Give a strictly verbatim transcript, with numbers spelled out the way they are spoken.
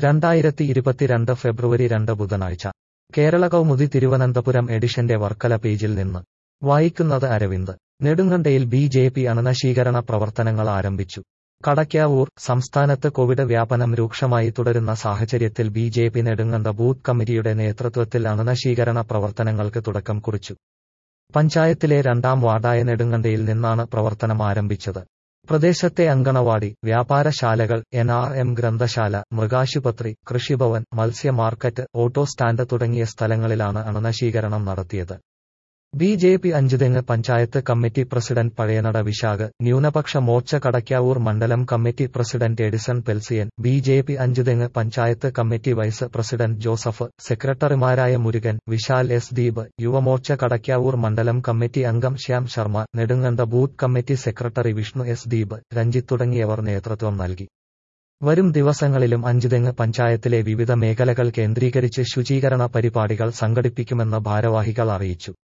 രണ്ടായിരത്തി ഇരുപത്തിരണ്ട് ഫെബ്രുവരി രണ്ട് ബുധനാഴ്ച കേരള കൗമുദി തിരുവനന്തപുരം എഡിഷന്റെ വർക്കല പേജിൽ നിന്ന് വായിക്കുന്നത് അരവിന്ദ്. നെടുങ്കണ്ടയിൽ ബി ജെ പി അണുനശീകരണ പ്രവർത്തനങ്ങൾ ആരംഭിച്ചു. കടയ്ക്കാവൂർ. സംസ്ഥാനത്ത് കോവിഡ് വ്യാപനം രൂക്ഷമായി തുടരുന്ന സാഹചര്യത്തിൽ B J P Nedunganda booth കമ്മിറ്റിയുടെ നേതൃത്വത്തിൽ അണുനശീകരണ പ്രവർത്തനങ്ങൾക്ക് തുടക്കം കുറിച്ചു. പഞ്ചായത്തിലെ രണ്ടാം വാർഡായ നെടുങ്കണ്ടയിൽ നിന്നാണ് പ്രവർത്തനം ആരംഭിച്ചത്. പ്രദേശത്തെ അങ്കണവാടി, വ്യാപാരശാലകൾ, എൻ ആർ എം ഗ്രന്ഥശാല, മൃഗാശുപത്രി, കൃഷിഭവൻ, മത്സ്യ മാർക്കറ്റ്, ഓട്ടോ സ്റ്റാൻഡ് തുടങ്ങിയ സ്ഥലങ്ങളിലാണ് അണുനശീകരണം നടത്തിയത്. B J P Anchuthengu panchayat committee president Pazhayanada Vishakh, Nyunapaksha Morcha Kadakkavoor മണ്ഡലം committee president Edison Pelsian, B J P Anchuthengu panchayat committee vice president Joseph, സെക്രട്ടറിമാരായ മുരുകൻ, വിശാൽ എസ് ദീപ്, യുവമോർച്ച കടയ്ക്കാവൂർ മണ്ഡലം കമ്മിറ്റി അംഗം Shyam Sharma, Nedunganda booth committee secretary Vishnu S Deep, Ranjith തുടങ്ങിയവർ നേതൃത്വം നൽകി. വരും ദിവസങ്ങളിലും അഞ്ചുതെങ്ങ് പഞ്ചായത്തിലെ വിവിധ മേഖലകൾ കേന്ദ്രീകരിച്ച് ശുചീകരണ പരിപാടികൾ സംഘടിപ്പിക്കുമെന്ന് ഭാരവാഹികൾ അറിയിച്ചു.